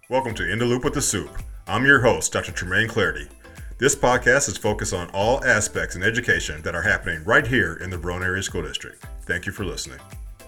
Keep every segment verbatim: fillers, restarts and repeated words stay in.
Welcome to In the Loop with the Soup. I'm your host, Doctor Tremaine Clarity. This podcast is focused on all aspects in education that are happening right here in the Verona Area School District. Thank you for listening.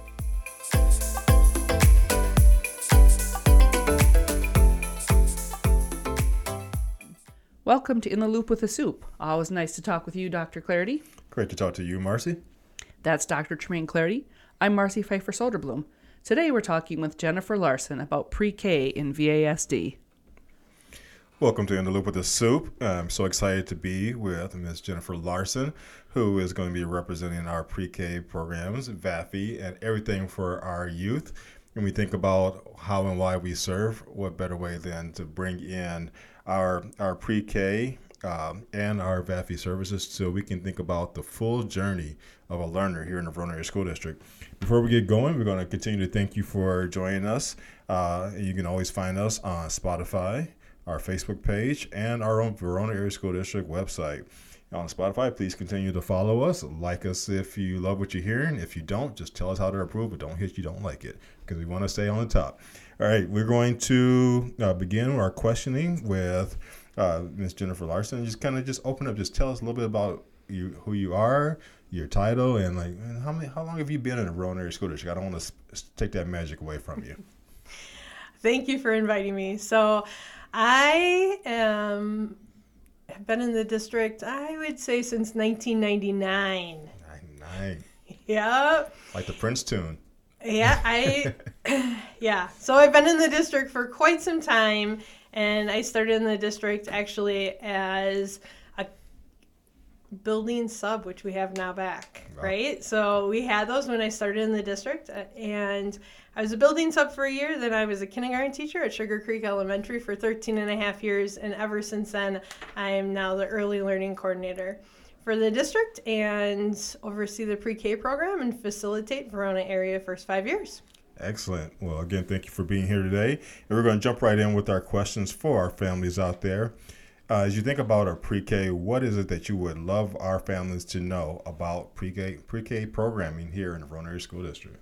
Welcome to In the Loop with the Soup. Always nice to talk with you, Doctor Clarity. Great to talk to you, Marcy. That's Doctor Tremaine Clarity. I'm Marcy Pfeiffer Soderblom. Today we're talking with Jennifer Larson about pre-K in V A S D. Welcome to In the Loop with the Soup. I'm so excited to be with Miz Jennifer Larson, who is going to be representing our pre-K programs, V A F I, and everything for our youth. When we think about how and why we serve, what better way than to bring in our our pre-K um, and our V A F I services so we can think about the full journey of a learner here in the Verona Area School District. Before we get going, we're going to continue to thank you for joining us. Uh, you can always find us on Spotify, our Facebook page, and our own Verona Area School District website. On Spotify, please continue to follow us. Like us if you love what you're hearing. If you don't, just tell us how to improve, but don't hit you don't like it, because we want to stay on the top. All right, we're going to uh, begin our questioning with uh, Miz Jennifer Larson. Just kind of just open up, just tell us a little bit about you, who you are, your title, and like how many, how long have you been in the Verona Area School District? I don't want to take that magic away from you. Thank you for inviting me. So I am have been in the district, I would say, since nineteen ninety-nine. ninety-nine. Yeah. Like the Prince tune. Yeah, I, yeah. So I've been in the district for quite some time, and I started in the district actually as a building sub, which we have now back, wow. Right? So we had those when I started in the district, and I was a building sub for a year. Then I was a kindergarten teacher at Sugar Creek Elementary for thirteen and a half years, and ever since then, I am now the early learning coordinator for the district and oversee the pre-K program and facilitate Verona area first five years. Excellent. Well, again, thank you for being here today. And we're going to jump right in with our questions for our families out there. Uh, as you think about our pre-K, what is it that you would love our families to know about pre-K pre-K programming here in the Verona Area School District?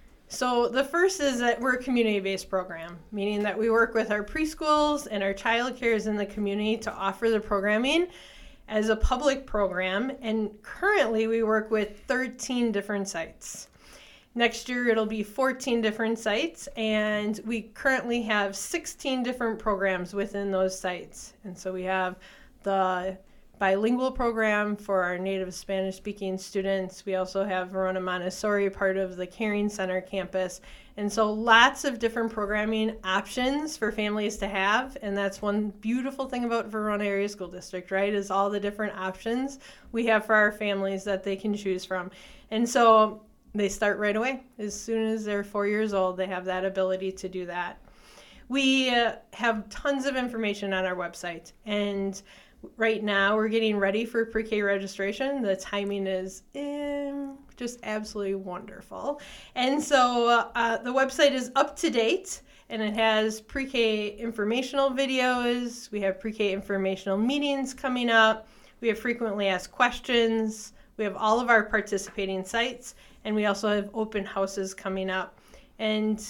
So the first is that we're a community-based program, meaning that we work with our preschools and our child cares in the community to offer the programming as a public program, and currently we work with thirteen different sites. Next year it'll be fourteen different sites, and we currently have sixteen different programs within those sites. And so we have the bilingual program for our native Spanish-speaking students. We also have Verona Montessori, part of the Caring Center campus. And so lots of different programming options for families to have. And that's one beautiful thing about Verona Area School District, right, is all the different options we have for our families that they can choose from. And so they start right away. As soon as they're four years old, they have that ability to do that. We uh, have tons of information on our website. And right now, we're getting ready for pre-K registration. The timing is um, just absolutely wonderful. And so uh, the website is up to date, and it has pre-K informational videos. We have pre-K informational meetings coming up. We have frequently asked questions. We have all of our participating sites, and we also have open houses coming up. And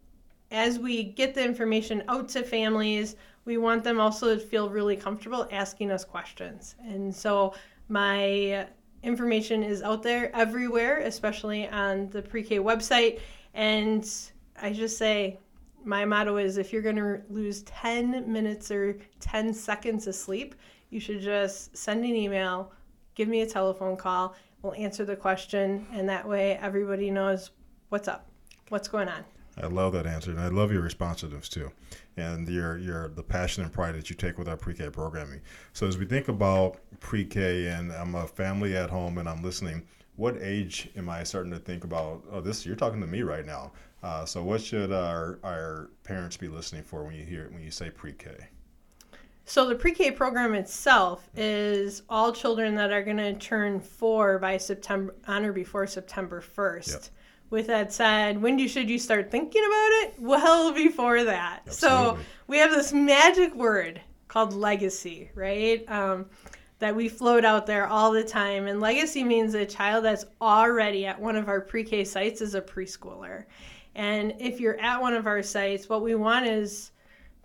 as we get the information out to families, we want them also to feel really comfortable asking us questions. And so my information is out there everywhere, especially on the pre-K website. And I just say, my motto is, if you're going to lose ten minutes or ten seconds of sleep, you should just send an email, give me a telephone call, we'll answer the question, and that way everybody knows what's up, what's going on. I love that answer, and I love your responsiveness too, and your your the passion and pride that you take with our pre-K programming. So as we think about pre-K, and I'm a family at home and I'm listening, what age am I starting to think about? Oh, this you're talking to me right now. Uh, so what should our our parents be listening for when you hear when you say pre-K? So the pre-K program itself is all children that are going to turn four by September, on or before September first. Yep. With that said, when do, should you start thinking about it? Well, before that. Absolutely. So we have this magic word called legacy, right? Um, that we float out there all the time. And legacy means a child that's already at one of our pre-K sites is a preschooler. And if you're at one of our sites, what we want is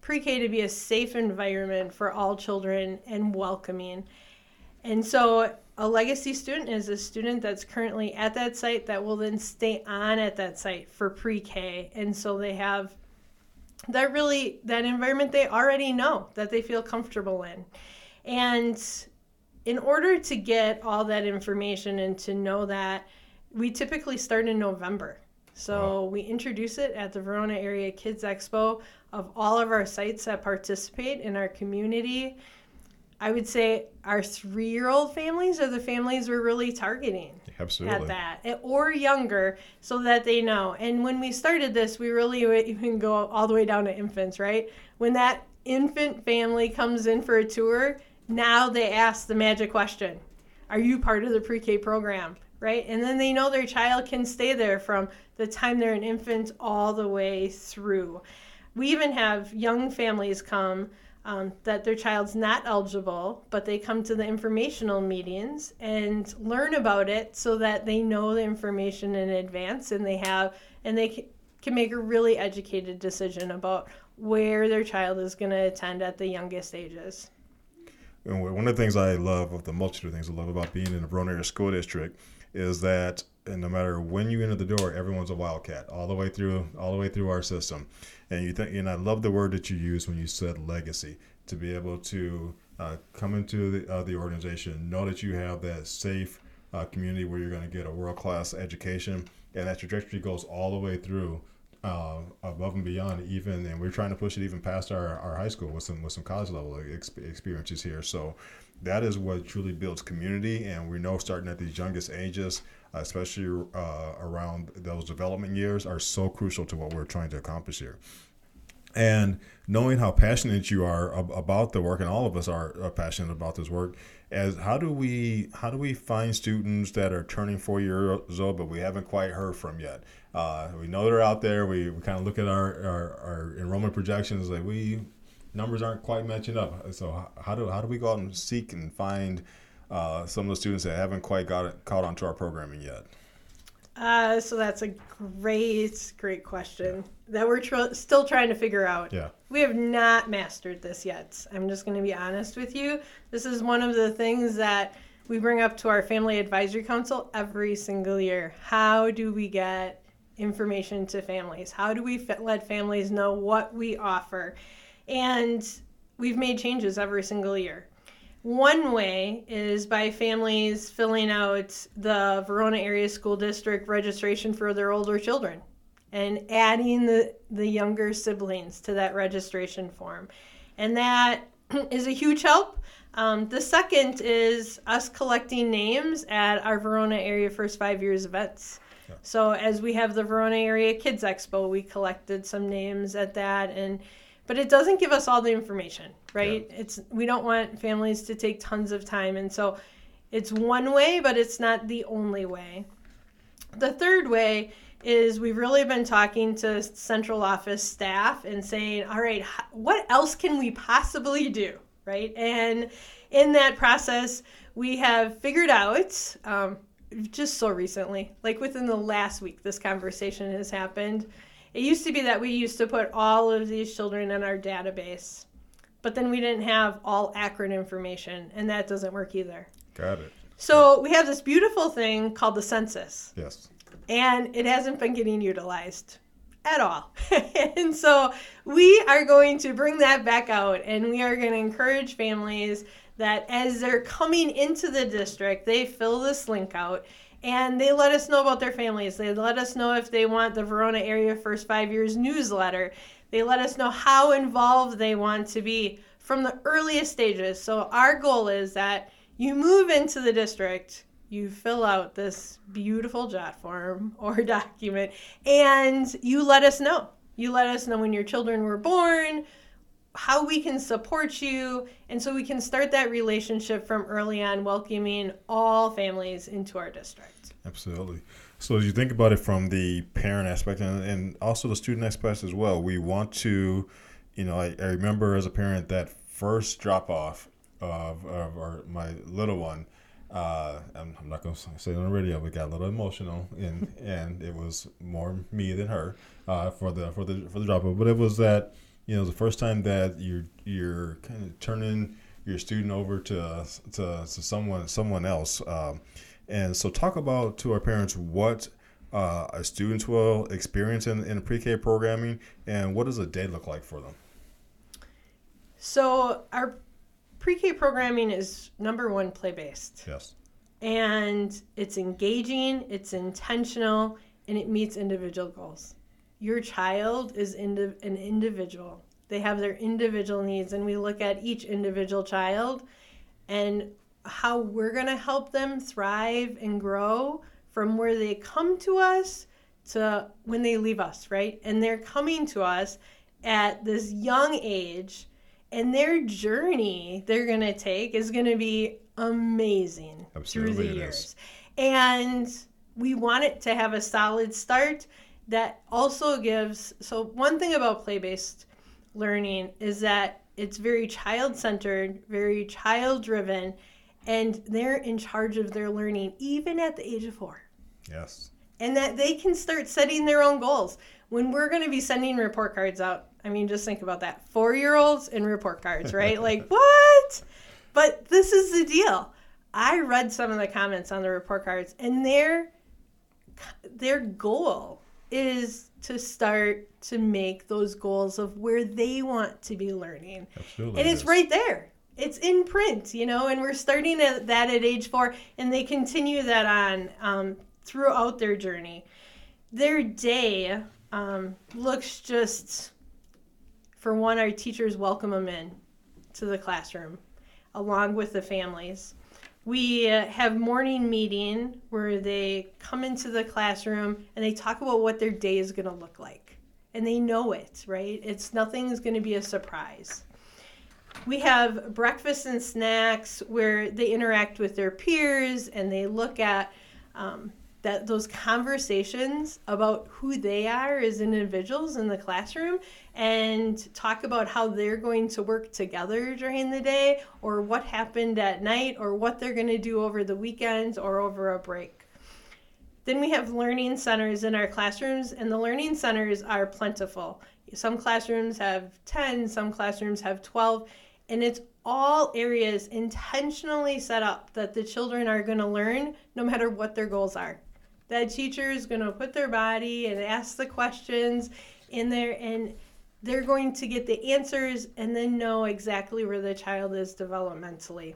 pre-K to be a safe environment for all children and welcoming. And so a legacy student is a student that's currently at that site that will then stay on at that site for pre-K. And so they have that really, that environment they already know, that they feel comfortable in. And in order to get all that information and to know that, we typically start in November. So wow. we introduce it at the Verona Area Kids Expo of all of our sites that participate in our community. I would say our three-year-old families are the families we're really targeting. Absolutely. At that, or younger, so that they know. And when we started this, we really would even go all the way down to infants, right? When that infant family comes in for a tour, now they ask the magic question, are you part of the pre-K program, right? And then they know their child can stay there from the time they're an infant all the way through. We even have young families come Um, that their child's not eligible, but they come to the informational meetings and learn about it so that they know the information in advance, and they have and they c- can make a really educated decision about where their child is going to attend at the youngest ages. And one of the things I love, of the multitude of things I love about being in the Verona Area School District, is that and no matter when you enter the door, everyone's a wildcat all the way through, all the way through our system. And you think, and I love the word that you used when you said legacy, to be able to uh, come into the, uh, the organization, know that you have that safe uh, community where you're going to get a world-class education, and that trajectory goes all the way through, uh, above and beyond, even, and we're trying to push it even past our, our high school with some with some college level ex- experiences here. So that is what truly builds community, and we know starting at these youngest ages, especially uh, around those development years, are so crucial to what we're trying to accomplish here. And knowing how passionate you are ab- about the work, and all of us are, are passionate about this work, as how do we how do we find students that are turning four years old but we haven't quite heard from yet? Uh, we know they're out there. We, we kind of look at our, our, our enrollment projections, like we numbers aren't quite matching up. So how do how do we go out and seek and find uh, some of the students that haven't quite got it, caught onto our programming yet? Uh, so that's a great, great question yeah. that we're tr- still trying to figure out. Yeah. We have not mastered this yet. I'm just going to be honest with you. This is one of the things that we bring up to our Family Advisory Council every single year. How do we get information to families? How do we f- let families know what we offer? And we've made changes every single year. One way is by families filling out the Verona Area School District registration for their older children and adding the, the younger siblings to that registration form. And that is a huge help. Um, the second is us collecting names at our Verona Area First Five Years events. Yeah. So as we have the Verona Area Kids Expo, we collected some names at that, and but it doesn't give us all the information, right? Yeah. It's we don't want families to take tons of time, and so it's one way, but it's not the only way. The third way is we've really been talking to central office staff and saying, all right, what else can we possibly do, right? And in that process, we have figured out, um, just so recently, like within the last week, this conversation has happened. It used to be that we used to put all of these children in our database, but then we didn't have all Akron information, and that doesn't work either. Got it. So we have this beautiful thing called the census. Yes. And it hasn't been getting utilized at all. And so we are going to bring that back out, and we are going to encourage families that as they're coming into the district, they fill this link out. And they let us know about their families. They let us know if they want the Verona Area First Five Years newsletter. They let us know how involved they want to be from the earliest stages. So our goal is that you move into the district, you fill out this beautiful jot form or document, and you let us know. You let us know when your children were born, how we can support you, and so we can start that relationship from early on, welcoming all families into our district. Absolutely. So as you think about it from the parent aspect and, and also the student aspect as well, we want to, you know, I, I remember as a parent that first drop off of, of our, my little one. Uh, I'm, I'm not going to say it on the radio. We got a little emotional, and and it was more me than her uh, for the for the for the drop off. But it was that you know, the first time that you're you're kind of turning your student over to to, to someone someone else. Um, and so, talk about to our parents what uh, our students will experience in, in pre-K programming, and what does a day look like for them. So our pre-K programming is number one play-based. Yes. And it's engaging, it's intentional, and it meets individual goals. Your child is indi- an individual. They have their individual needs, and we look at each individual child and how we're going to help them thrive and grow from where they come to us to when they leave us, right? And they're coming to us at this young age, and their journey they're going to take is going to be amazing. Absolutely, through the years. Is. And we want it to have a solid start that also gives, so one thing about play-based learning is that it's very child-centered, very child-driven, and they're in charge of their learning even at the age of four. Yes. And that they can start setting their own goals. When we're going to be sending report cards out, I mean, just think about that. Four-year-olds and report cards, right? Like, what? But this is the deal. I read some of the comments on the report cards, and their their goal is to start to make those goals of where they want to be learning. Absolutely. And it's it right there. It's in print, you know, and we're starting at that at age four, and they continue that on um, throughout their journey. Their day um, looks just, for one, our teachers welcome them in to the classroom along with the families. We uh, have morning meeting where they come into the classroom and they talk about what their day is going to look like. And they know it, right? It's nothing's going to be a surprise. We have breakfast and snacks where they interact with their peers and they look at um, that those conversations about who they are as individuals in the classroom and talk about how they're going to work together during the day or what happened at night or what they're going to do over the weekends or over a break. Then we have learning centers in our classrooms, and the learning centers are plentiful. Some classrooms have ten, some classrooms have twelve, and it's all areas intentionally set up that the children are going to learn no matter what their goals are. That teacher is going to put their body and ask the questions in there, and they're going to get the answers and then know exactly where the child is developmentally.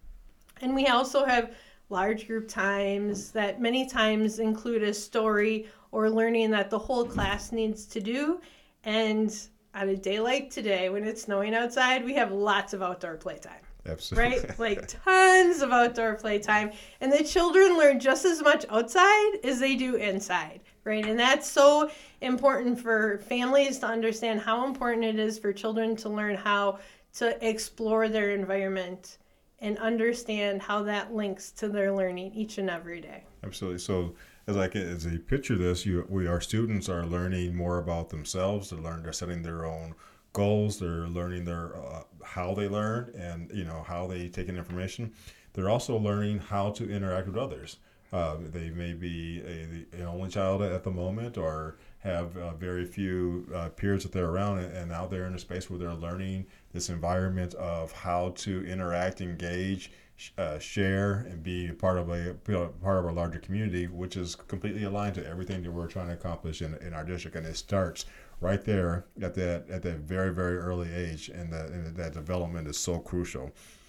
And we also have large group times that many times include a story or learning that the whole class needs to do. And on a day like today, when it's snowing outside, we have lots of outdoor playtime. Absolutely. Right? Like tons of outdoor playtime. And the children learn just as much outside as they do inside, right? And that's so important for families to understand how important it is for children to learn how to explore their environment and understand how that links to their learning each and every day. Absolutely. So as I can, as you picture this, you we our students are learning more about themselves. They're learning, they're setting their own goals. They're learning their uh, how they learn and you know how they take in information. They're also learning how to interact with others. Uh, they may be a, an only child at the moment, or have uh, very few uh, peers that they're around, and, and now they're in a space where they're learning this environment of how to interact, engage, uh, share, and be part of a part of a larger community, which is completely aligned to everything that we're trying to accomplish in, in our district. And it starts right there at that at that very very early age, and that and that development is so crucial.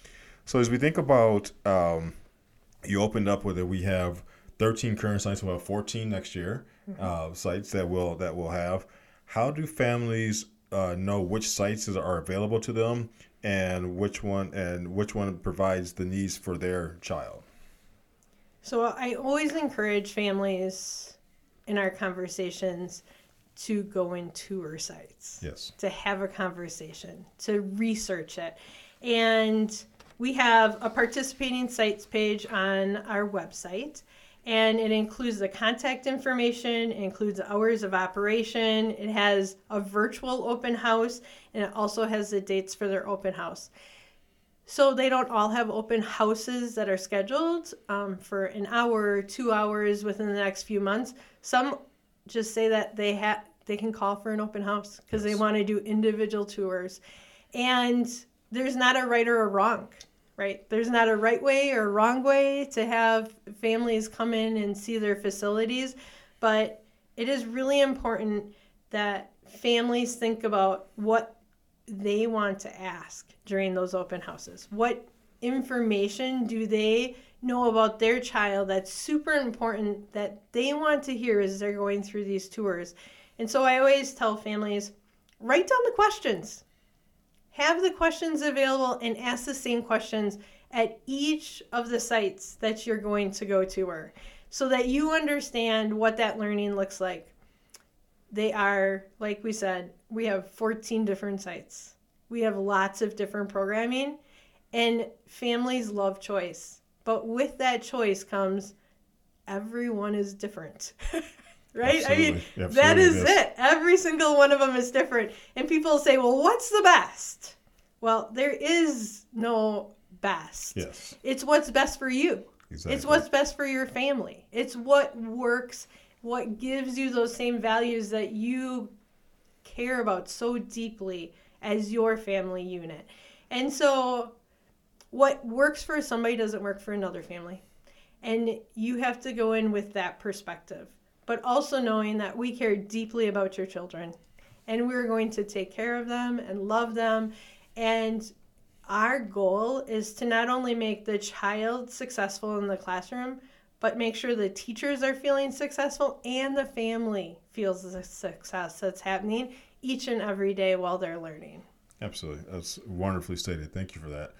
So as we think about, um, you opened up with it. We have thirteen current sites. We'll have fourteen next year. Mm-hmm. uh, sites that will that will have. How do families uh, know which sites are available to them, and which one and which one provides the needs for their child? So I always encourage families in our conversations to go and tour sites. Yes. To have a conversation, to research it. And we have a participating sites page on our website, and it includes the contact information, it includes hours of operation, it has a virtual open house, and it also has the dates for their open house. So they don't all have open houses that are scheduled um, for an hour or two hours within the next few months. Some just say that they ha- they can call for an open house because Yes. they want to do individual tours. And there's not a right or a wrong, right? There's not a right way or wrong way to have families come in and see their facilities, but it is really important that families think about what they want to ask during those open houses. What information do they know about their child that's super important that they want to hear as they're going through these tours? And so I always tell families, write down the questions. Have the questions available and ask the same questions at each of the sites that you're going to go tour so that you understand what that learning looks like. They are, like we said, we have fourteen different sites. We have lots of different programming, and families love choice. But with that choice comes everyone is different. Right? Absolutely. I mean, Absolutely, that is yes. it. Every single one of them is different. And people say, well, what's the best? Well, there is no best. Yes. It's what's best for you. Exactly. It's what's best for your family. It's what works, what gives you those same values that you care about so deeply as your family unit. And so what works for somebody doesn't work for another family. And you have to go in with that perspective, but also knowing that we care deeply about your children and we're going to take care of them and love them. And our goal is to not only make the child successful in the classroom, but make sure the teachers are feeling successful and the family feels the success that's happening each and every day while they're learning. Absolutely. That's wonderfully stated. Thank you for that.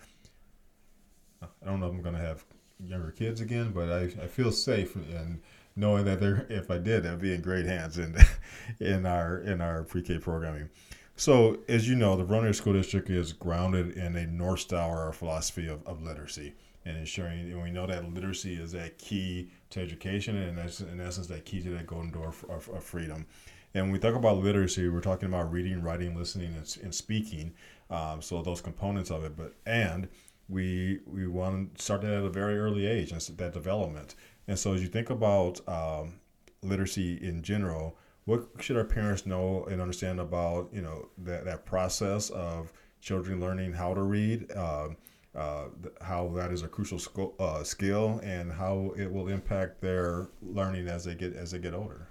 I don't know if I'm going to have younger kids again, but I, I feel safe in knowing that they're, if I did, I'd be in great hands in in our in our pre-K programming. So, as you know, the Vernonia School District is grounded in a North Star philosophy of, of literacy and ensuring, and we know that literacy is that key to education, and that's in essence that key to that golden door of, of, of freedom. And when we talk about literacy, we're talking about reading, writing, listening, and, and speaking. Um, so those components of it, but and we we want to start that at a very early age, and that development. And so as you think about um, literacy in general, what should our parents know and understand about, you know, that, that process of children learning how to read, uh, uh, how that is a crucial sco- uh, skill, and how it will impact their learning as they get as they get older?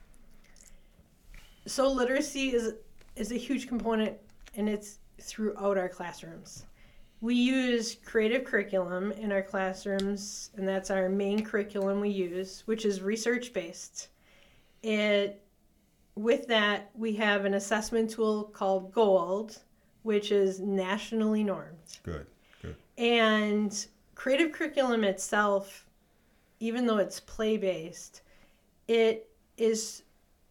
So literacy is is a huge component, and it's throughout our classrooms. We use creative curriculum in our classrooms, and that's our main curriculum we use, which is research-based. It, with that, we have an assessment tool called GOLD, which is nationally normed. Good, good. And creative curriculum itself, even though it's play-based, it is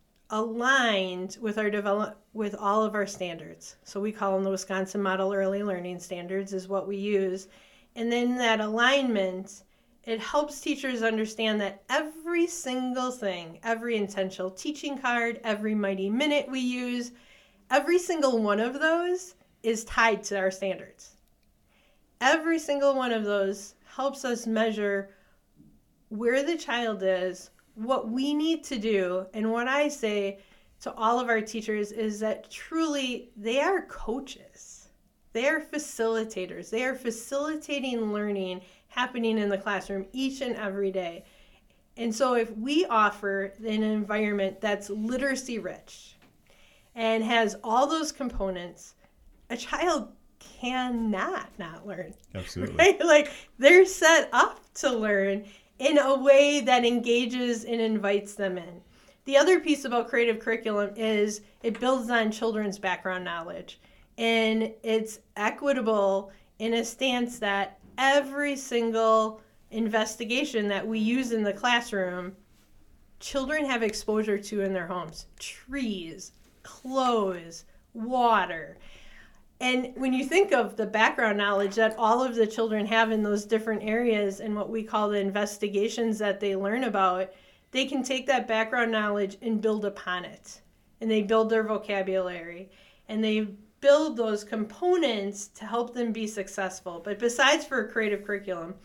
aligned with our develop with all of our standards. So we call them the Wisconsin Model Early Learning Standards is what we use. And then that alignment, it helps teachers understand that every single thing, every intentional teaching card, every Mighty Minute we use, every single one of those is tied to our standards. Every single one of those helps us measure where the child is, what we need to do. And what I say to all of our teachers is that truly they are coaches. They are facilitators. They are facilitating learning happening in the classroom each and every day. And so if we offer an environment that's literacy rich and has all those components, a child cannot not learn. Absolutely. Right? Like they're set up to learn in a way that engages and invites them in. The other piece about creative curriculum is it builds on children's background knowledge, and it's equitable in a stance that every single investigation that we use in the classroom, children have exposure to in their homes. Trees, clothes, water. And when you think of the background knowledge that all of the children have in those different areas and what we call the investigations that they learn about, they can take that background knowledge and build upon it. And they build their vocabulary. And they build those components to help them be successful. But besides for a creative curriculum,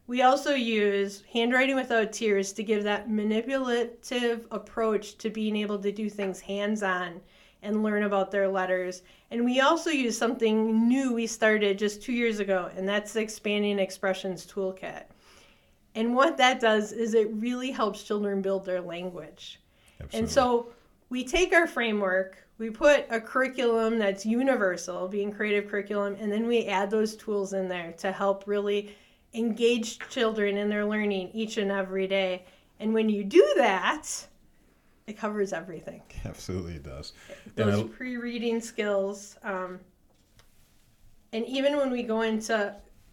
We also use Handwriting Without Tears to give that manipulative approach to being able to do things hands-on and learn about their letters. And we also use something new we started just two years ago, and that's the Expanding Expressions Toolkit. And what that does is it really helps children build their language. Absolutely. And so we take our framework, we put a curriculum that's universal, being creative curriculum, and then we add those tools in there to help really engage children in their learning each and every day. And when you do that, it covers everything. Absolutely it does. Those I... pre-reading skills. Um, and even when we go into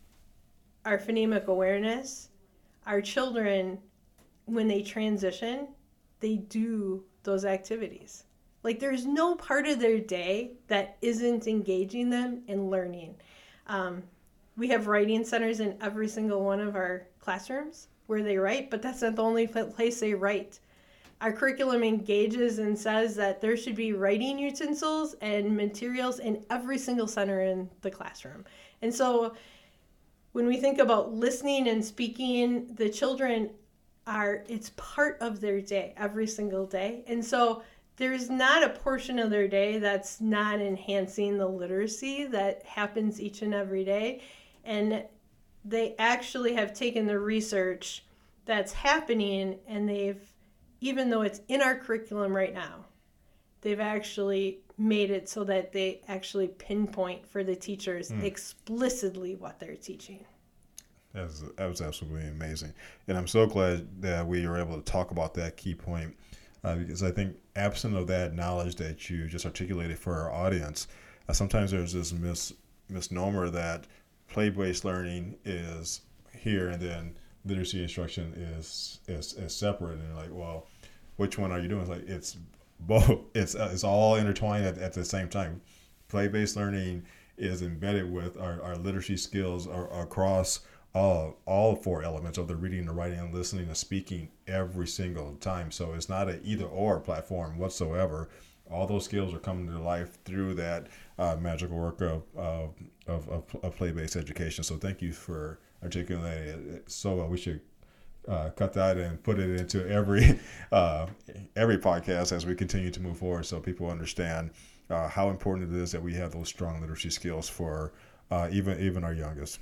our phonemic awareness, our children, when they transition, they do those activities. Like there's no part of their day that isn't engaging them in learning. Um, we have writing centers in every single one of our classrooms where they write, but that's not the only place they write. Our curriculum engages and says that there should be writing utensils and materials in every single center in the classroom. And so when we think about listening and speaking, the children are, it's part of their day every single day. And so there's not a portion of their day that's not enhancing the literacy that happens each and every day. And they actually have taken the research that's happening, and they've, even though it's in our curriculum right now, they've actually made it so that they actually pinpoint for the teachers mm. explicitly what they're teaching. That was, that was absolutely amazing. And I'm so glad that we were able to talk about that key point, uh, because I think absent of that knowledge that you just articulated for our audience, uh, sometimes there's this mis- misnomer that play-based learning is here and then literacy instruction is is, is separate. And you're like, well, which one are you doing? It's like, it's both. It's, uh, it's all intertwined at, at the same time. Play-based learning is embedded with our, our literacy skills are, are across all all four elements of the reading, the writing, and listening and speaking every single time. So it's not an either or platform whatsoever. All those skills are coming to life through that uh, magical work of, of, of, of play-based education. So thank you for articulating it so well. We should uh, cut that and put it into every uh, every podcast as we continue to move forward, so people understand uh, how important it is that we have those strong literacy skills for uh, even even our youngest.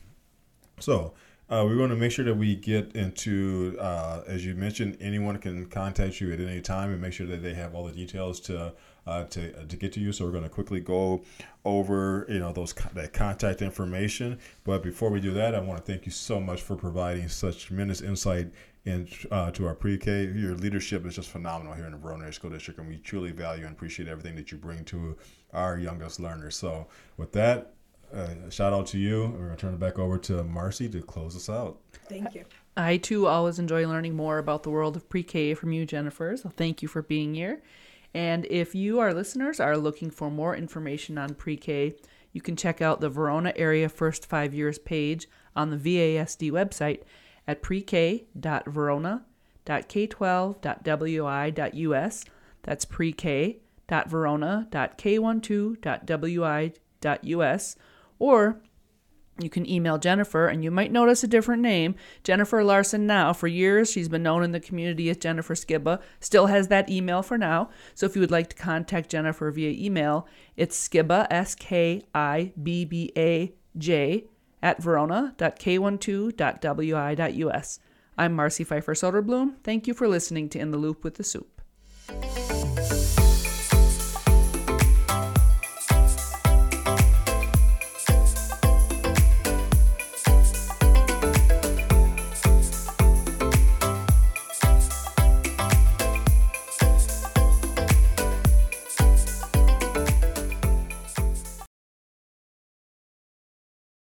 So uh, we want to make sure that we get into, uh, as you mentioned, anyone can contact you at any time, and make sure that they have all the details to uh, to uh, to get to you. So we're going to quickly go over, you know, those that contact information. But before we do that, I want to thank you so much for providing such tremendous insight in uh, to our pre-K. Your leadership is just phenomenal here in the Verona Area School District, and we truly value and appreciate everything that you bring to our youngest learners. So with that, Uh, shout out to you. We're going to turn it back over to Marcy to close us out. Thank you. I, too, always enjoy learning more about the world of pre-K from you, Jennifer. So thank you for being here. And if you, our listeners, are looking for more information on pre-K, you can check out the Verona Area First Five Years page on the V A S D website at pre k dot verona dot k twelve dot w i dot u s. That's pre k dot verona dot k twelve dot w i dot u s. Or you can email Jennifer, and you might notice a different name, Jennifer Larson now. For years, she's been known in the community as Jennifer Skibba, still has that email for now. So if you would like to contact Jennifer via email, it's skibba, S K I B B A J, at verona dot k twelve dot w i dot u s. I'm Marcy Pfeiffer Soderblom. Thank you for listening to In the Loop with the Soup.